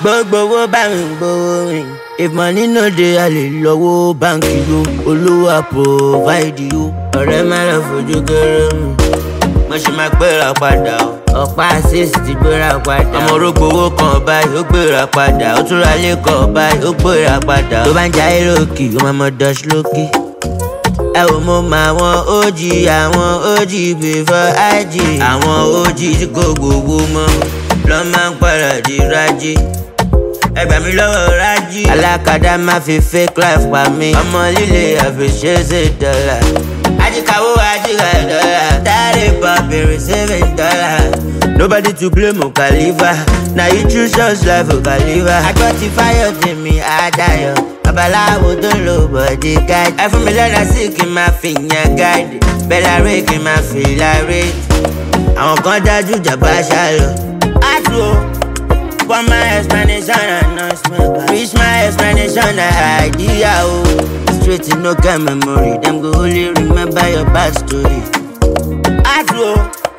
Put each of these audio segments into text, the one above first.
Gbogbo owó bá mi gbowó mi. If money no dey, a lè lọ́wọ́ báńkì yo. Olúwa provide yo. Ọ̀rẹ́ má lọ fojú kéré mi. Mo ṣe máa gbéra padà o. Ọ̀pá assist ti gbéra padà. Ọmọ orógbó owó kan báyìí ó gbéra padà. Ó tún ra ilé kan báyìí ó gbéra padà. Tó bá ń jayé lókì, ó máa mọ dutch lókì. Ẹ wò mo mọ àwọn OG before IG. Àwọn OG tí kò gbowó mọ́ lọ́ máa ń padà di rájí. Ẹ gbà mí lọ́wọ́ rájí. Alákàdá máa fi fake life pa mí. Ọmọ líle àfiṣẹ́sẹ̀ dọ́là. Ajíkàwó ajíkà dọ́là. Dáre pọ̀pì receiving dọ́là. Nobody to blame o Khalifa. Na you choose just life o Khalifa. Àgbọ̀ ti fáyọ̀ tì mí àdáyọ̀. Babaláwo tó ń lo bọ̀dé gáàdì. Ẹ fún mi lọ́dà sí kí n máa fi yan gáàdì. Bẹ́lá rẹ̀ kí n máa fi láre. Àwọn kan dájú jàmbá ṣálọ. Àtúwò. Want my explanation and no smoke. Reach my explanation and idea. Oh, straight to no get memory. Them go only remember your bad story. Afro,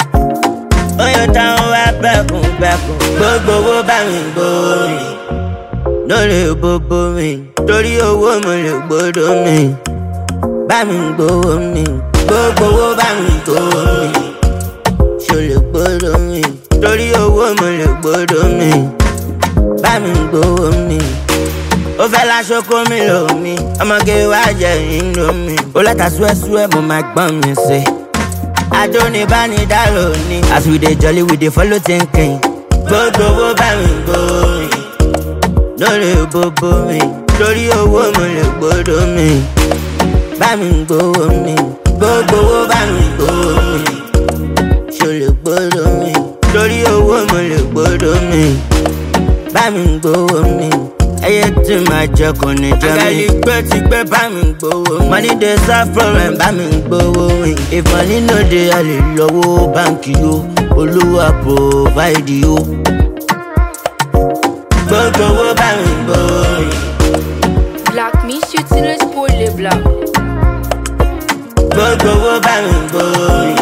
oh your town wa bekun. Gbogbo owó bá mi gbórí. Lórí gbogbo mi. Torí owó mo lè gbódò mi. Bá mi gbówó mi. Gbogbo owó bá mi gbórí. Ṣo lè gbódò mi. Torí owó mo lè gbódò mi. Bá mi gbówó mi. Ó fẹ́ láṣọ kó mi lò mí. Ọmọge wá jẹ Indomie. Ó lẹ́ta súẹ́súẹ́ mo máa gbọ́n mi sí. Adónibánidá lóní. As we dey jolly we dey follow thinking. Gbogbo owó bá mi gbórí. Lórí gbogbo mi. Torí owó mo lè gbódò mi. Bá mi gbówó mi. Gbogbo owó bá mi gbórí. Ṣo lè gbódò mi. Torí owó mo lè gbódò mi. Bá mi gbówó mi. Ẹyẹ tí máa jẹ kò ní jẹ mí. Àgàlí gbé ti gbé bá mi gbówó mi. Money dey solve problem bá mi gbówó mi. If money no dey, a lè lọ́wọ́ báńkì yo. Olúwa provide yo. Gbogbo owó bá mi gbówó mi. Black Miss Utilise pour les blagues. Gbogbo owó bá mi gbówó mi.